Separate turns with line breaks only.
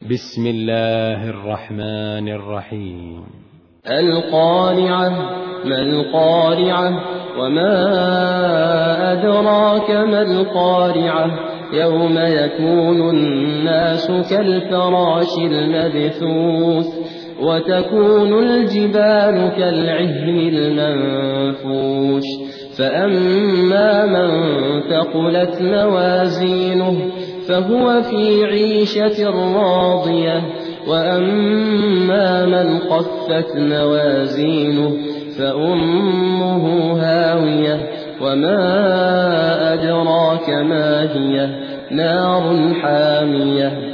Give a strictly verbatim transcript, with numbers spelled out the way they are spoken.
بسم الله الرحمن الرحيم.
القارعة. ما القارعة؟ وما أدراك ما القارعة؟ يوم يكون الناس كالفراش المبثوث وتكون الجبال كالعهن المنفوش فأما من ثقلت موازينه فهو في عيشة راضية وأما من خفت موازينه فأمه هاوية وما أدراك ما هي نار حامية